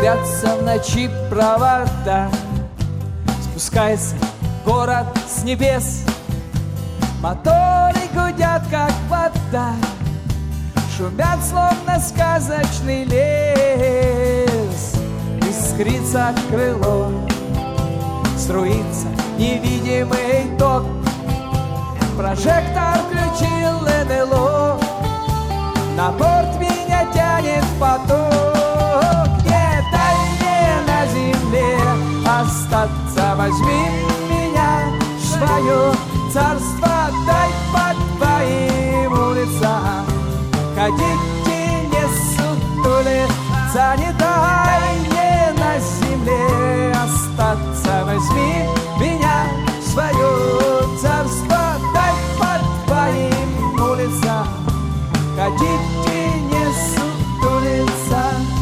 Искрятся в ночи провода, спускается город с небес. Моторы гудят, как вода, шумят, словно сказочный лес. Искрится крыло, струится невидимый ток. Прожектор включил НЛО, на борт меня тянет поток. Не дай мне на земле остаться, возьми меня в свое царство. Дай по твоим улицам ходить и не сутулиться. Не дай мне на земле остаться, возьми меня в свое царство. Дай по твоим улицам ходить и не сутулиться.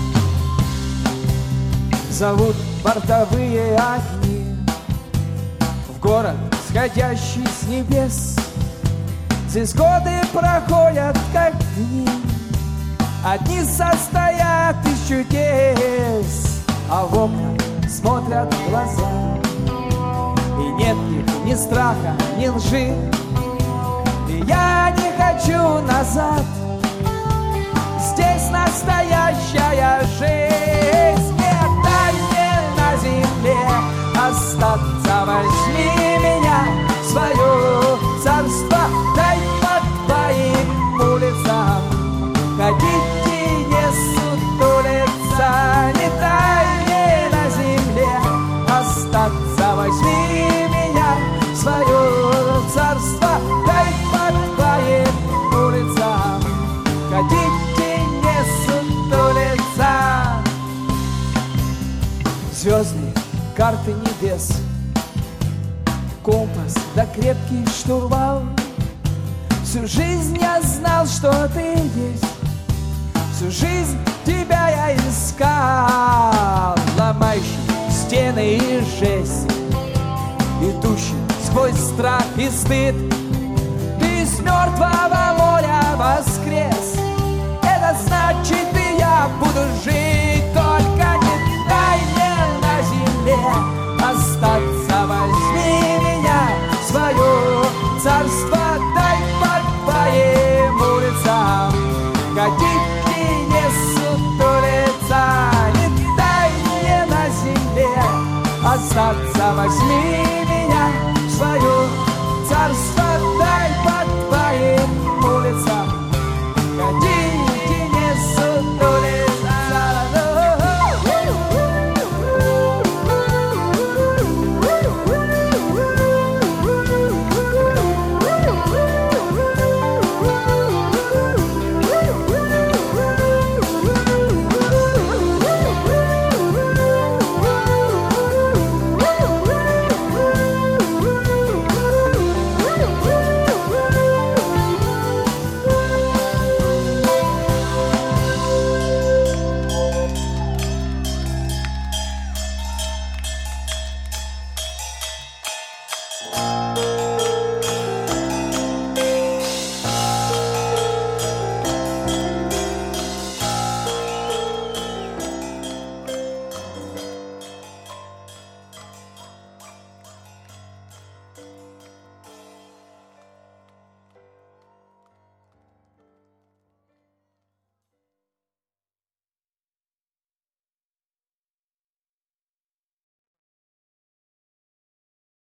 Зовут бортовые огни в город, сходящий с небес. Здесь годы проходят, как дни, одни состоят из чудес, а в окна смотрят глаза, и нет в них ни страха, ни лжи. И я не хочу назад, здесь настоящая жизнь. Не дай мне на земле остаться, возьми меня в свое царство. Дай по твоим улицам ходить и не сутулиться. Не дай мне на земле остаться, возьми меня в свое царство. Дай по твоим улицам ходить и не сутулиться. Звездные карты небес, компас да крепкий штурвал. Всю жизнь я знал, что ты есть, всю жизнь тебя я искал. Ломающий стены и жесть, идущий сквозь страх и стыд. Ты с мертвого моря воскрес, это значит, и я буду жить. Только не дай мне на земле остаться, возьми меня в свое царство. Дай по твоим улицам ходить и не сутулиться. Не дай мне на земле остаться, возьми